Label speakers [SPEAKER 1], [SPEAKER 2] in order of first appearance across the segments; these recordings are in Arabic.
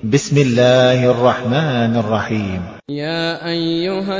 [SPEAKER 1] بسم الله الرحمن الرحيم.
[SPEAKER 2] يا أيها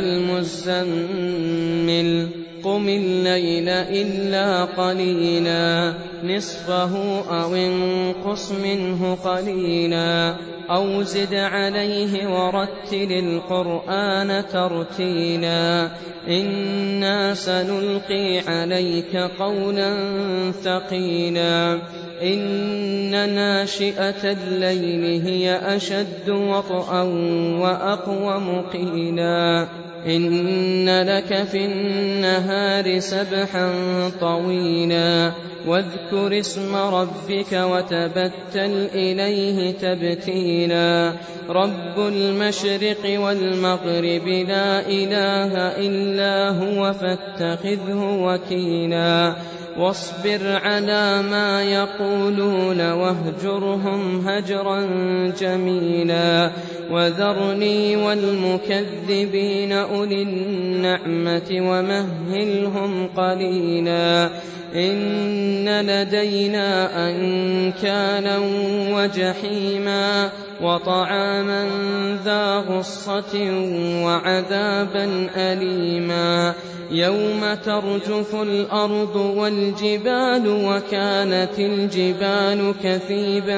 [SPEAKER 2] المزمل قم الليل إلا قليلا نصفه أو انقص منه قليلا أو زد عليه ورتل القرآن ترتيلا إنا سنلقي عليك قولا ثقيلا إن ناشئة الليل هي أشد وطئا وأقوم قيلا إن لك في النهار سبحا طويلا واذكر اسم ربك وتبتل إليه تبتيلا رب المشرق والمغرب لا إله إلا هو فاتخذه وكيلا واصبر على ما يقولون واهجرهم هجرا جميلا وذرني والمكذبين أولي النعمة ومهلهم قليلا إن لدينا أنكالا وجحيما وطعاما ذا غصة وعذابا أليما يوم ترجف الأرض والجبال وكانت الجبال كثيبا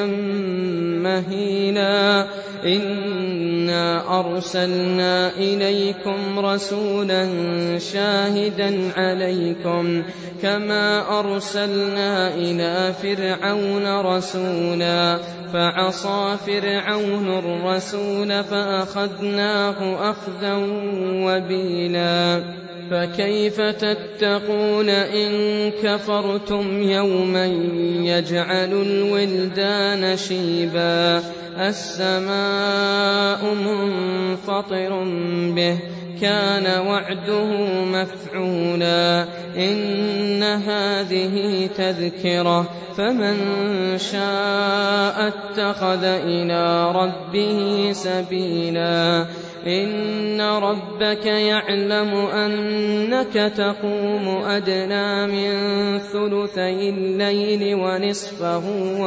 [SPEAKER 2] مهيلا إنا أرسلنا إليكم رسولا شاهدا عليكم كما أرسلنا إلى فرعون رسولا فعصى فرعون الرسول فأخذناه أخذا وبيلا فكيف تتقون إن كفرتم يوما يجعل الولدان شيبا السماء منفطر به كان وعده مفعولا إن هذه تذكرة فمن شاء اتخذ إلى ربه سبيلا إن ربك يعلم أنك تقوم أدنى من ثلثي الليل ونصفه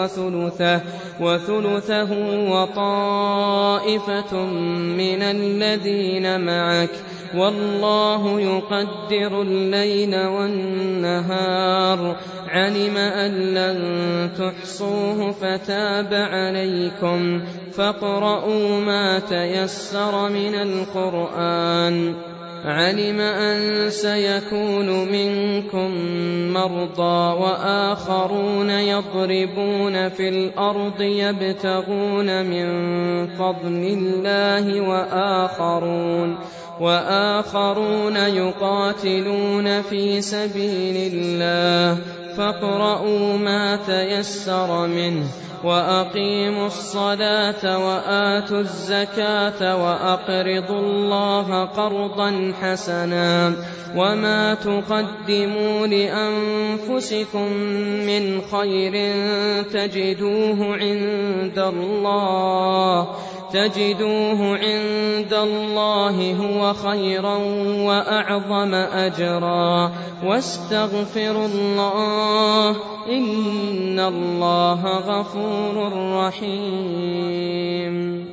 [SPEAKER 2] وثلثه وطائفة من الذين معك والله يقدر الليل والنهار علم أن لن تحصوه فتاب عليكم فاقرؤوا ما تيسر من القرآن علم أن سيكون منكم مرضى وآخرون يضربون في الأرض يبتغون من فضل الله وآخرون يقاتلون في سبيل الله فاقرؤوا ما تيسر منه وأقيموا الصلاة وآتوا الزكاة وأقرضوا الله قرضا حسنا وما تقدموا لأنفسكم من خير تجدوه عند الله هو خيرا وأعظم أجرا واستغفروا الله إن الله غفور رحيم